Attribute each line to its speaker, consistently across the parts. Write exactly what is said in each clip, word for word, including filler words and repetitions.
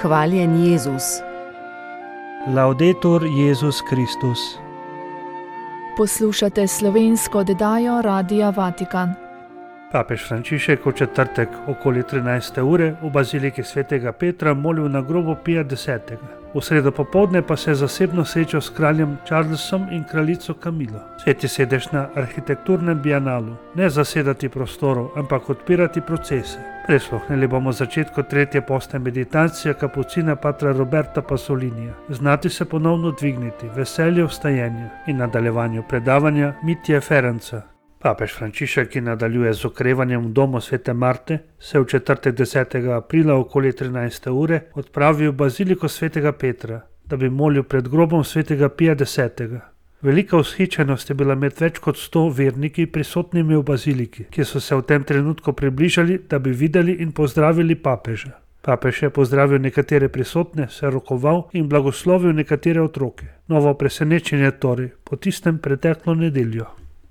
Speaker 1: Hvaljen Jezus.
Speaker 2: Laudetur Jezus Kristus.
Speaker 3: Poslušate slovensko oddajo Radia Vatikan.
Speaker 2: Papež Frančišek v četrtek okoli trinajste ure v baziliki svetega Petra molil na grobu Pija desetega. V sredo popoldne pa se je zasebno srečal s kraljem Charlesom in kraljico Camilo. Sveti sedež na arhitekturnem bienalu, ne zasedati prostorov, ampak odpirati procese. Prisluhnili bomo začetku tretje postne meditacije kapucina patra Roberta Pasolinija. Znati se ponovno dvigniti, veselje vstajenja in nadaljevanju predavanja Mitje Ferenca. Papež Frančišek, ki nadaljuje z okrevanjem v domu svete Marte, se v četrtek desetega aprila okoli trinajste ure odpravi v baziliko svetega Petra, da bi molil pred grobom svetega Pija desetega. Velika vzhičenost je bila med več kot sto verniki prisotnimi v baziliki, ki so se v tem trenutku približali, da bi videli in pozdravili papeža. Papež je pozdravil nekatere prisotne, se rokoval in blagoslovil nekatere otroke. Novo presenečenje torej po tistem preteklo nedeljo.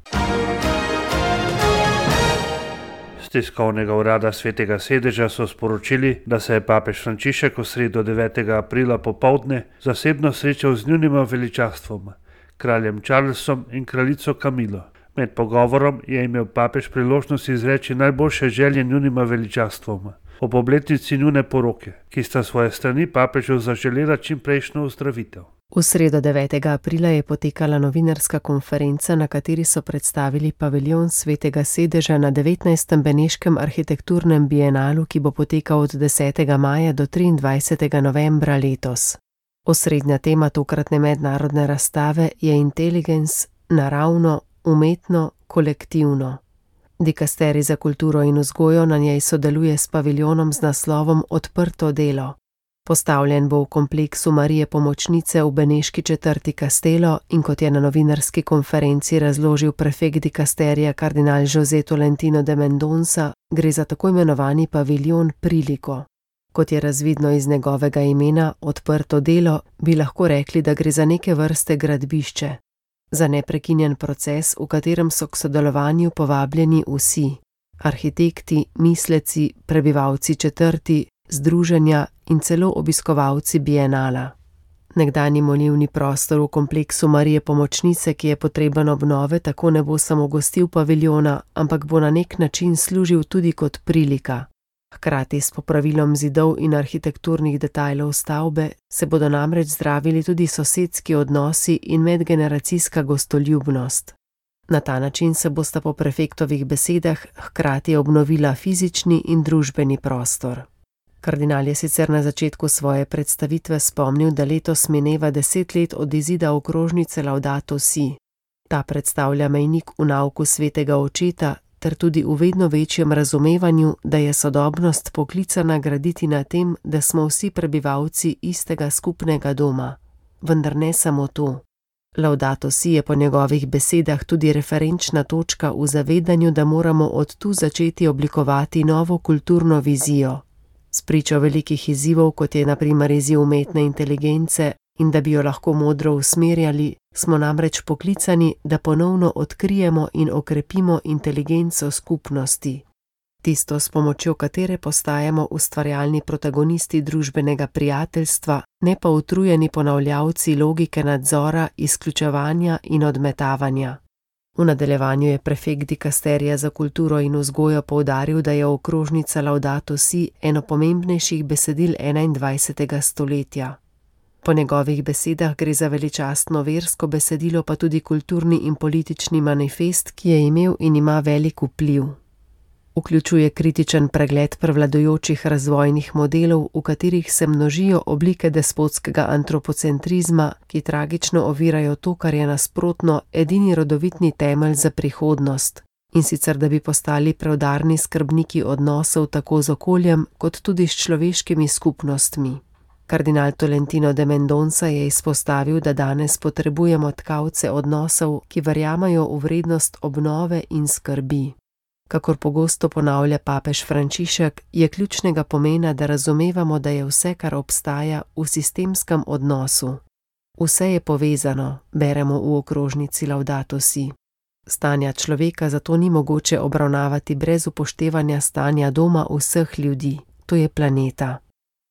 Speaker 2: Z tiskovnega urada svetega sedeža so sporočili, da se je papež Frančišek v sredo devetega aprila popoldne zasebno srečal z njunima veličastvoma, kraljem Charlesom in kraljico Camilo. Med pogovorom je imel papež priložnost izreči najboljše želje njunima veličastvoma ob obletnici njune poroke, ki sta svoje strani papežu zaželela čimprejšnjo ozdravitev.
Speaker 1: V sredo devetega aprila je potekala novinarska konferenca, na kateri so predstavili paviljon svetega sedeža na devetnajstem beneškem arhitekturnem bienalu, ki bo potekal od desetega maja do triindvajsetega novembra letos. Osrednja tema tokratne mednarodne razstave je Intelligence, naravno, umetno, kolektivno. Dikasterij za kulturo in vzgojo na njej sodeluje s paviljonom z naslovom Odprto delo. Postavljen bo v kompleksu Marije Pomočnice v beneški četrti Castello in kot je na novinarski konferenci razložil prefekt dikasterija kardinal José Tolentino de Mendonça, gre za tako imenovani paviljon priliko. Kot je razvidno iz njegovega imena, Odprto delo, bi lahko rekli, da gre za neke vrste gradbišče. Za neprekinjen proces, v katerem so k sodelovanju povabljeni vsi, arhitekti, misleci, prebivalci četrti, združenja in celo obiskovalci bienala. Nekdanji molilni prostor v kompleksu Marije Pomočnice, ki je potreben obnove, tako ne bo samo gostil paviljona, ampak bo na nek način služil tudi kot prilika. Hkrati s popravilom zidov in arhitekturnih detajlov stavbe se bodo namreč zdravili tudi sosedski odnosi in medgeneracijska gostoljubnost. Na ta način se bosta po prefektovih besedah hkrati obnovila fizični in družbeni prostor. Kardinal je sicer na začetku svoje predstavitve spomnil, da letos mineva deset let od izida okrožnice Laudato Si. Ta predstavlja mejnik v nauku svetega očeta ter tudi v vedno večjem razumevanju, da je sodobnost poklicana graditi na tem, da smo vsi prebivalci istega skupnega doma. Vendar ne samo to. Laudato Si je po njegovih besedah tudi referenčna točka v zavedanju, da moramo od tu začeti oblikovati novo kulturno vizijo. Spričo velikih izzivov, kot je na primer izziv umetne inteligence, in da bi jo lahko modro usmerjali, smo namreč poklicani, da ponovno odkrijemo in okrepimo inteligenco skupnosti. Tisto, s pomočjo katere postajamo ustvarjalni protagonisti družbenega prijateljstva, ne pa utrujeni ponavljavci logike nadzora, izključevanja in odmetavanja. V nadaljevanju je prefekt dikasterija za kulturo in vzgojo poudaril, da je okrožnica Laudato Si eno pomembnejših besedil enaindvajsetega stoletja. Po njegovih besedah gre za veličastno versko besedilo, pa tudi kulturni in politični manifest, ki je imel in ima velik vpliv. Vključuje kritičen pregled prevladujočih razvojnih modelov, v katerih se množijo oblike despotskega antropocentrizma, ki tragično ovirajo to, kar je nasprotno edini rodovitni temelj za prihodnost, in sicer da bi postali preudarni skrbniki odnosov tako z okoljem, kot tudi s človeškimi skupnostmi. Kardinal Tolentino de Mendonça je izpostavil, da danes potrebujemo tkalce odnosov, ki verjamajo v vrednost obnove in skrbi. Kakor pogosto ponavlja papež Frančišek, je ključnega pomena, da razumevamo, da je vse, kar obstaja, v sistemskem odnosu. Vse je povezano, beremo v okrožnici Laudato Si. Stanja človeka zato ni mogoče obravnavati brez upoštevanja stanja doma vseh ljudi, to je planeta.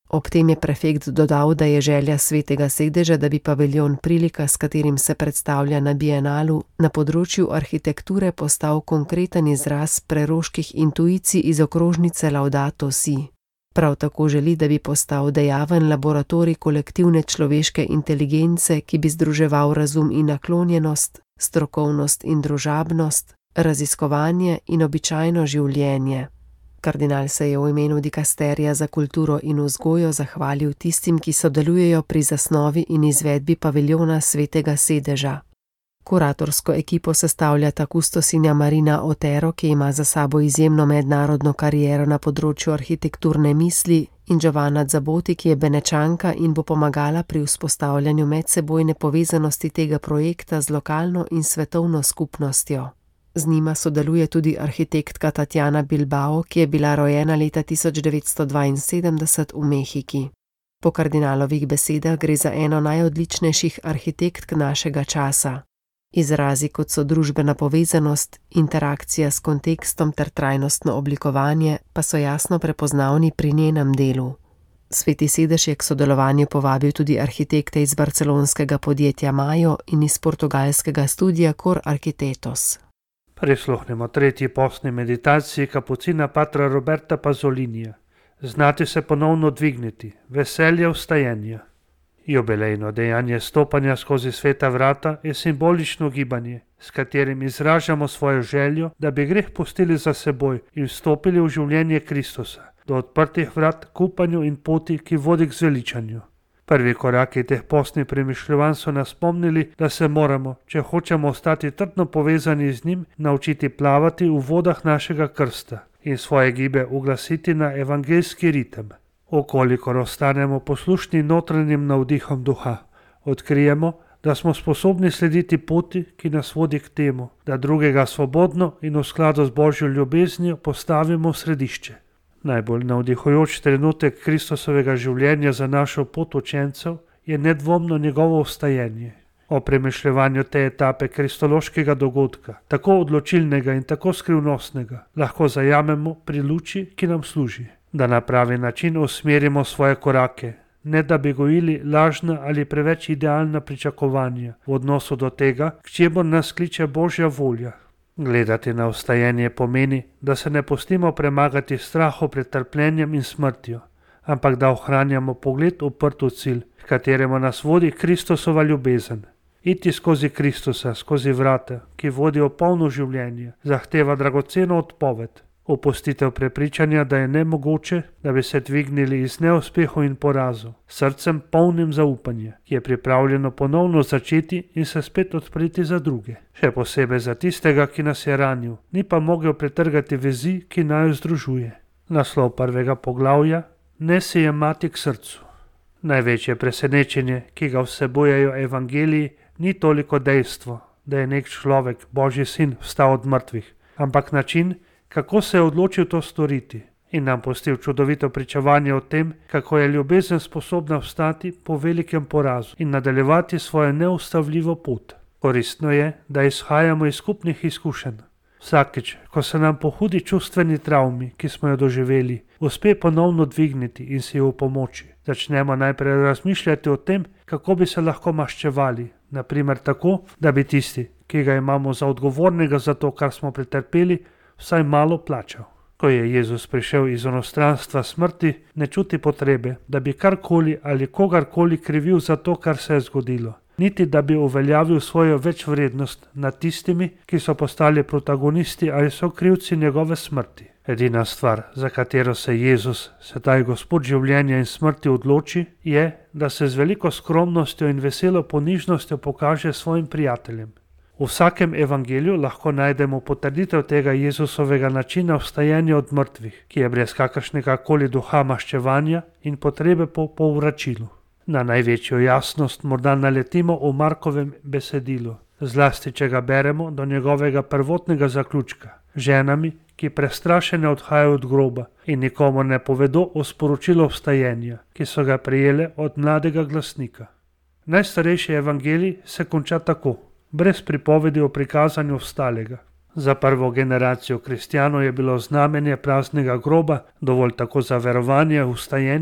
Speaker 1: Ob tem je prefekt dodal, da je želja Svetega sedeža, da bi paviljon prilika, s katerim se predstavlja na bienalu, na področju arhitekture postal konkreten izraz preroških intuicij iz okrožnice Laudato si. Prav tako želi, da bi postal dejaven laboratorij kolektivne človeške inteligence, ki bi združeval razum in naklonjenost, strokovnost in družabnost, raziskovanje in običajno življenje. Kardinal se je v imenu dikasterija za kulturo in vzgojo zahvalil tistim, ki sodelujejo pri zasnovi in izvedbi paviljona Svetega sedeža. Kuratorsko ekipo sestavljata kustosinja Marina Otero, ki ima za sabo izjemno mednarodno kariero na področju arhitekturne misli, in Giovanna Zaboti, ki je Benečanka in bo pomagala pri vzpostavljanju medsebojne povezanosti tega projekta z lokalno in svetovno skupnostjo. Z njima sodeluje tudi arhitektka Tatjana Bilbao, ki je bila rojena leta tisoč devetsto dvainsedemdeset v Mehiki. Po kardinalovih besedah gre za eno najodličnejših arhitektk našega časa. Izrazi, kot so družbena povezanost, interakcija s kontekstom ter trajnostno oblikovanje, pa so jasno prepoznavni pri njenem delu. Sveti sedež je k sodelovanju povabil tudi arhitekte iz barcelonskega podjetja Majo in iz portugalskega studija Cor Arquitetos.
Speaker 2: Prisluhnemo tretji postni meditaciji kapucina patra Roberta Pazolinija. Znati se ponovno dvigniti, veselje vstajenja. Jubilejno dejanje stopanja skozi sveta vrata je simbolično gibanje, s katerim izražamo svojo željo, da bi greh pustili za seboj in vstopili v življenje Kristusa, do odprtih vrat k upanju in poti, ki vodi k zveličanju. Prvi koraki teh postnih premišljevanj so nas spomnili, da se moramo, če hočemo ostati trdno povezani z njim, naučiti plavati v vodah našega krsta in svoje gibe uglasiti na evangeljski ritem. Okolikor ostanemo poslušni notranjim navdihom duha, odkrijemo, da smo sposobni slediti poti, ki nas vodi k temu, da drugega svobodno in v skladu z Božjo ljubeznijo postavimo v središče. Najbolj navdihujoč trenutek Kristusovega življenja za našo pot učencev je nedvomno njegovo vstajenje. O premišljevanju te etape kristološkega dogodka, tako odločilnega in tako skrivnostnega, lahko zajamemo pri luči, ki nam služi. Da na pravi način usmerimo svoje korake, ne da bi gojili lažna ali preveč idealna pričakovanja v odnosu do tega, k čemur nas kliče Božja volja. Gledati na vstajenje pomeni, da se ne pustimo premagati strahu pred trpljenjem in smrtjo, ampak da ohranjamo pogled uprt v cilj, k kateremu nas vodi Kristusova ljubezen. Iti skozi Kristusa, skozi vrata, ki vodijo polno življenje, zahteva dragoceno odpoved. Opustitev prepričanja, da je nemogoče, da bi se dvignili iz neuspehov in porazov, srcem polnim zaupanja, ki je pripravljeno ponovno začeti in se spet odpreti za druge. Še posebej za tistega, ki nas je ranil, ni pa mogel pretrgati vezi, ki naju združuje. Naslov prvega poglavja: Ne se jemati k srcu. Največje presenečenje, ki ga vsebujejo evangeliji, ni toliko dejstvo, da je nek človek, Božji sin, vstal od mrtvih, ampak način, kako se je odločil to storiti in nam pustil čudovito pričevanje o tem, kako je ljubezen sposobna vstati po velikem porazu in nadaljevati svojo neustavljivo pot. Koristno je, da izhajamo iz skupnih izkušenj. Vsakič, ko se nam po hudi čustveni travmi, ki smo jo doživeli, uspe ponovno dvigniti in si jo pomoči, začnemo najprej razmišljati o tem, kako bi se lahko maščevali, naprimer tako, da bi tisti, ki ga imamo za odgovornega za to, kar smo pretrpeli, vsaj malo plačal. Ko je Jezus prišel iz onostranstva smrti, ne čuti potrebe, da bi karkoli ali kogarkoli krivil za to, kar se je zgodilo, niti da bi uveljavil svojo večvrednost nad tistimi, ki so postali protagonisti ali so krivci njegove smrti. Edina stvar, za katero se Jezus, sedaj Gospod življenja in smrti, odloči, je, da se z veliko skromnostjo in veselo ponižnostjo pokaže svojim prijateljem. V vsakem evangeliju lahko najdemo potrditev tega Jezusovega načina vstajanja od mrtvih, ki je brez kakršnega koli duha maščevanja in potrebe po povračilu. Na največjo jasnost morda naletimo v Markovem besedilu, zlasti če ga beremo do njegovega prvotnega zaključka, ženami, ki prestrašene odhajajo od groba in nikomu ne povedo o sporočilu vstajenja, ki so ga prejele od mladega glasnika. Najstarejši evangelij se konča tako, brez pripovedi o prikazanju vstalega. Za prvo generacijo kristjanov je bilo znamenje praznega groba dovolj tako za verovanje v vstajenje,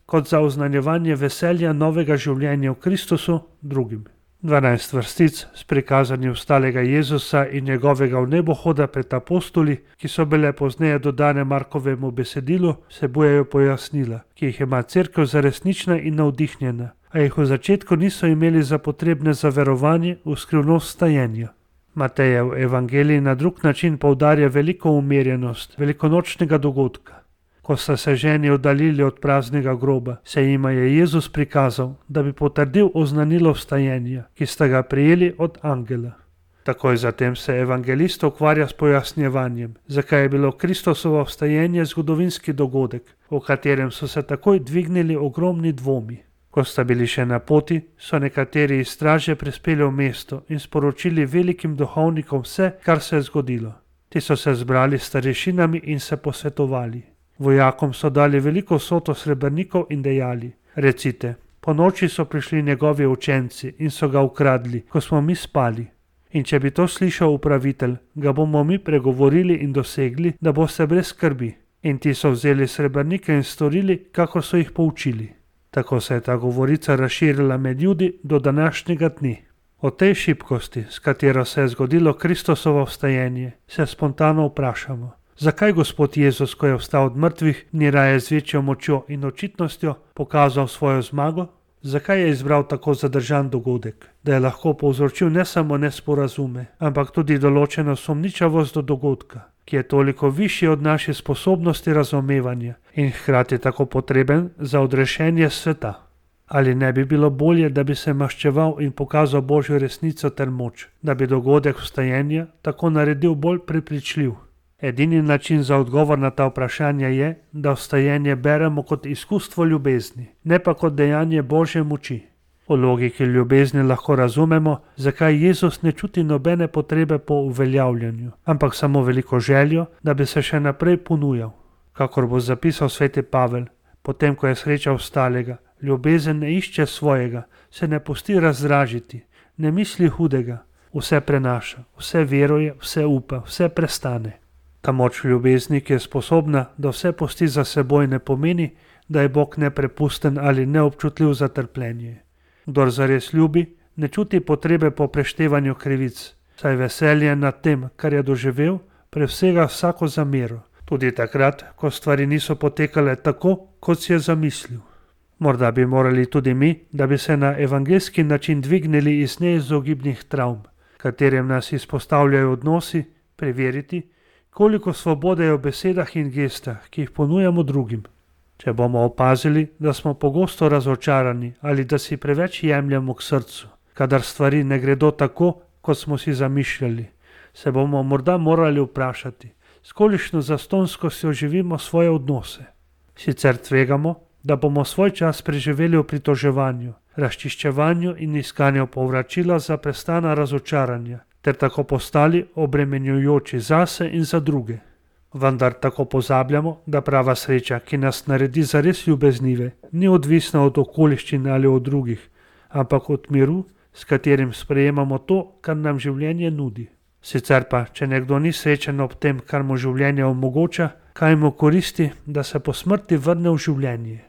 Speaker 2: kot za oznanjevanje veselja novega življenja v Kristusu drugim. Dvanajst vrstic s prikazanjem ostalega Jezusa in njegovega vnebohoda pred apostoli, ki so bile pozneje dodane Markovemu besedilu, vsebujejo pojasnila, ki jih ima cerkev za resnična in navdihnjena, a jih v začetku niso imeli za potrebne za verovanje v skrivnost stajenja. Matejev evangelij na drug način poudarja veliko umirjenost velikonočnega dogodka. Ko sta se ženi oddaljili od praznega groba, se jima je Jezus prikazal, da bi potrdil oznanilo vstajenja, ki sta ga prijeli od angela. Takoj zatem se evangelist ukvarja s pojasnjevanjem, zakaj je bilo Kristusovo vstajenje zgodovinski dogodek, o katerem so se takoj dvignili ogromni dvomi. Ko sta bili še na poti, so nekateri iz straže prispeli v mesto in sporočili velikim duhovnikom vse, kar se je zgodilo. Ti so se zbrali s starešinami in se posvetovali. Vojakom so dali veliko vsoto srebrnikov in dejali: recite, po noči so prišli njegovi učenci in so ga ukradli, ko smo mi spali. In če bi to slišal upravitelj, ga bomo mi pregovorili in dosegli, da boste brez skrbi. In ti so vzeli srebrnike in storili, kako so jih poučili. Tako se je ta govorica razširila med Judi do današnjega dne. O tej šibkosti, s katero se je zgodilo Kristusovo vstajenje, se spontano vprašamo. Zakaj Gospod Jezus, ko je vstal od mrtvih, ni raje z večjo močjo in očitnostjo pokazal svojo zmago? Zakaj je izbral tako zadržan dogodek, da je lahko povzročil ne samo nesporazume, ampak tudi določeno sumničavost do dogodka, ki je toliko višji od naše sposobnosti razumevanja in hkrati tako potreben za odrešenje sveta? Ali ne bi bilo bolje, da bi se maščeval in pokazal Božjo resnico ter moč, da bi dogodek vstajenja tako naredil bolj prepričljiv? Edini način za odgovor na ta vprašanja je, da vstajenje beremo kot izkustvo ljubezni, ne pa kot dejanje Božje moči. V logiki ljubezni lahko razumemo, zakaj Jezus ne čuti nobene potrebe po uveljavljanju, ampak samo veliko željo, da bi se še naprej ponujal. Kakor bo zapisal sveti Pavel, potem ko je srečal ostalega, ljubezen ne išče svojega, se ne pusti razdražiti, ne misli hudega, vse prenaša, vse veruje, vse upa, vse prestane. Ta moč ljubezni, ki je sposobna, da vse pusti za seboj, ne pomeni, da je Bog neprepusten ali neobčutljiv za trpljenje. Kdor zares ljubi, ne čuti potrebe po preštevanju krivic, saj veselje nad tem, kar je doživel, presega vsako zamero, tudi takrat, ko stvari niso potekale tako, kot si je zamislil. Morda bi morali tudi mi, da bi se na evangeljski način dvignili iz neizogibnih travm, katerim nas izpostavljajo odnosi, preveriti, koliko svobode je v besedah in gestah, ki jih ponujamo drugim. Če bomo opazili, da smo pogosto razočarani ali da si preveč jemljemo k srcu, kadar stvari ne gredo tako, kot smo si zamišljali, se bomo morda morali vprašati, s kolikšno zastonskostjo živimo svoje odnose. Sicer tvegamo, da bomo svoj čas preživeli v pritoževanju, razčiščevanju in iskanju povračila za prestana razočaranja, ter tako postali obremenjujoči zase in za druge. Vendar tako pozabljamo, da prava sreča, ki nas naredi zares ljubeznive, ni odvisna od okoliščin ali od drugih, ampak od miru, s katerim sprejemamo to, kar nam življenje nudi. Sicer pa, če nekdo ni srečen ob tem, kar mu življenje omogoča, kaj mu koristi, da se po smrti vrne v življenje.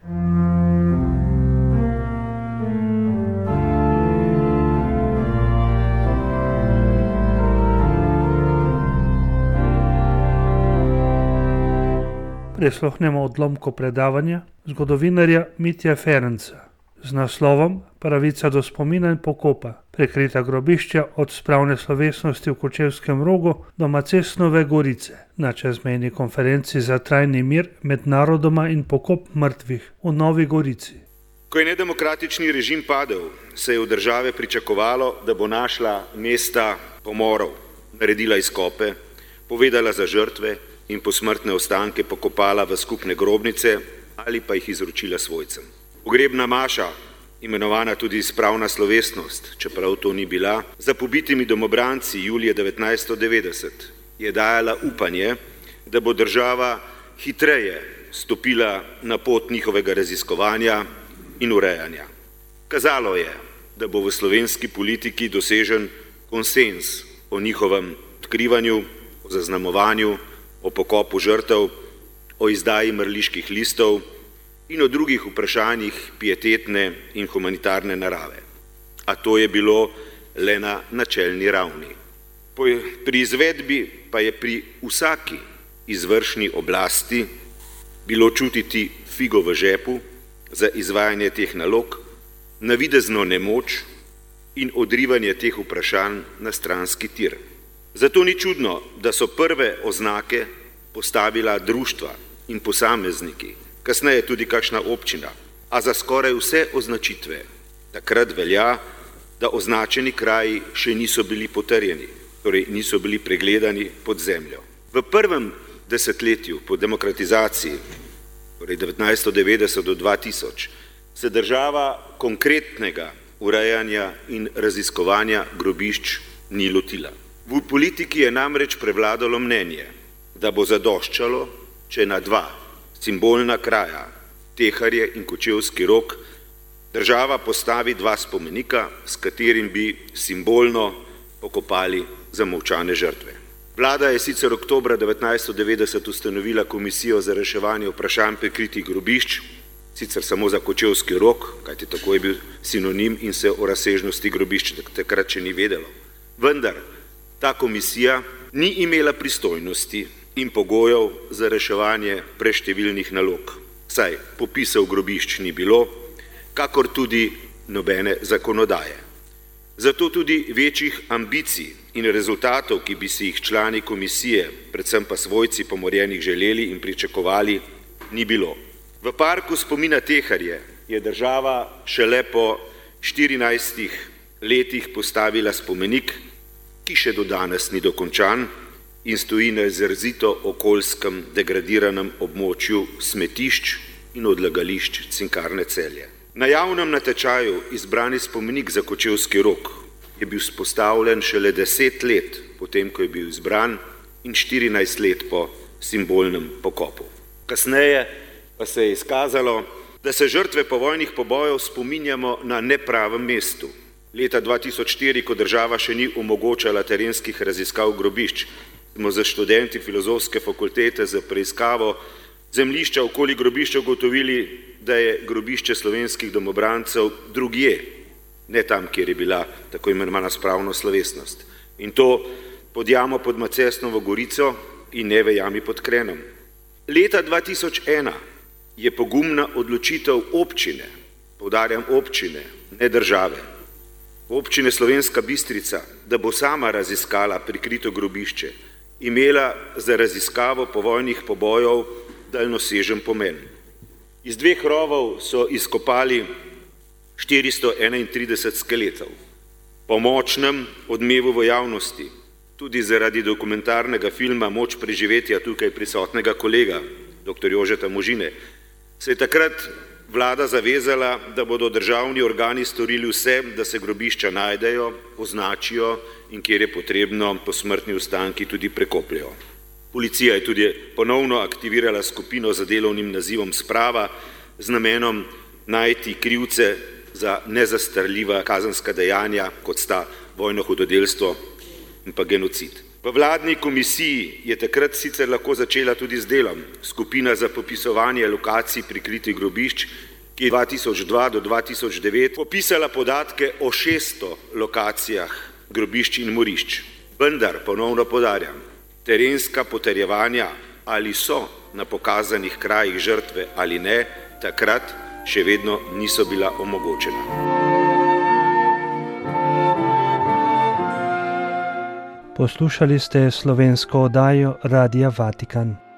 Speaker 2: Prisluhnemo odlomku predavanja zgodovinarja Mitje Ferenca z naslovom Pravica do spomina in pokopa, prekrita grobišča od spravne slovesnosti v Kočevskem Rogu do Macesnove Gorice na čezmejni konferenci za trajni mir med narodoma in pokop mrtvih v Novi Gorici.
Speaker 4: Ko je nedemokratični režim padel, se je v države pričakovalo, da bo našla mesta pomorov, naredila izkope, povedala za žrtve in posmrtne ostanke pokopala v skupne grobnice ali pa jih izročila svojcem. Pogrebna maša, imenovana tudi spravna slovesnost, čeprav to ni bila, za pobitimi domobranci julija devetnajststo devetdeset je dajala upanje, da bo država hitreje stopila na pot njihovega raziskovanja in urejanja. Kazalo je, da bo v slovenski politiki dosežen konsenz o njihovem odkrivanju, o zaznamovanju, o pokopu žrtev, o izdaji mrliških listov in o drugih vprašanjih pietetne in humanitarne narave. A to je bilo le na načelni ravni. Pri izvedbi pa je pri vsaki izvršni oblasti bilo čutiti figo v žepu za izvajanje teh nalog, navidezno nemoč in odrivanje teh vprašanj na stranski tir. Zato ni čudno, da so prve oznake postavila društva in posamezniki, kasneje tudi kakšna občina, a za skoraj vse označitve takrat velja, da označeni kraji še niso bili potrjeni, torej niso bili pregledani pod zemljo. V prvem desetletju po demokratizaciji, torej devetnajststo devetdeset do dva tisoč, se država konkretnega urejanja in raziskovanja grobišč ni lotila. V politiki je namreč prevladalo mnenje, da bo zadoščalo, če na dva simbolna kraja, Teharje in Kočevski Rog, država postavi dva spomenika, s katerim bi simbolno pokopali zamolčane žrtve. Vlada je sicer oktobra devetnajststo devetdeset ustanovila komisijo za reševanje vprašanj prikritih grobišč, sicer samo za Kočevski Rog, kajti tako je bil sinonim in se o razsežnosti grobišč takrat še ni vedelo. Vendar ta komisija ni imela pristojnosti in pogojev za reševanje preštevilnih nalog, saj popisov grobišč ni bilo, kakor tudi nobene zakonodaje. Zato tudi večjih ambicij in rezultatov, ki bi si jih člani komisije, predvsem pa svojci pomorjenih želeli in pričakovali, ni bilo. V parku spomina Teharje je država šele po štirinajstih letih postavila spomenik, ki še do danes ni dokončan in stoji na izrazito okoljskem degradiranem območju smetišč in odlagališč Cinkarne Celje. Na javnem natečaju izbrani spomenik za Kočevski Rog je bil vzpostavljen šele deset let potem, ko je bil izbran, in štirinajst let po simbolnem pokopu. Kasneje pa se je izkazalo, da se žrtve povojnih pobojev spominjamo na nepravem mestu. Leta dva tisoč štiri, ko država še ni omogočala terenskih raziskav grobišč, smo za študenti Filozofske fakultete za preiskavo zemljišča okoli grobišča ugotovili, da je grobišče slovenskih domobrancev drugje, ne tam, kjer je bila tako imenovana spravna slovesnost. In to pod jamo pod Macesnovo Gorico in ne v jami pod Krenom. Leta dva tisoč ena je pogumna odločitev občine, poudarjam občine, ne države, občine Slovenska Bistrica, da bo sama raziskala prikrito grobišče, imela za raziskavo povojnih pobojev daljnosežen pomen. Iz dveh rovov so izkopali štiristo enaintrideset skeletov. Po močnem odmevu v javnosti, tudi zaradi dokumentarnega filma Moč preživetja tukaj prisotnega kolega, doktor Jožeta Možine, se je takrat vlada zavezala, da bodo državni organi storili vse, da se grobišča najdejo, označijo in kjer je potrebno, posmrtni ostanki tudi prekopljajo. Policija je tudi ponovno aktivirala skupino za delovnim nazivom Sprava z namenom najti krivce za nezastarljiva kazenska dejanja, kot sta vojno hudodelstvo in pa genocid. V vladni komisiji je takrat sicer lahko začela tudi z delom skupina za popisovanje lokacij prikritih grobišč, ki je dva tisoč dva do dva tisoč devet popisala podatke o šeststo lokacijah grobišč in morišč. Vendar, ponovno poudarjam, terenska potrjevanja, ali so na pokazanih krajih žrtve ali ne, takrat še vedno niso bila omogočena.
Speaker 2: Poslušali ste slovensko oddajo Radia Vatikan.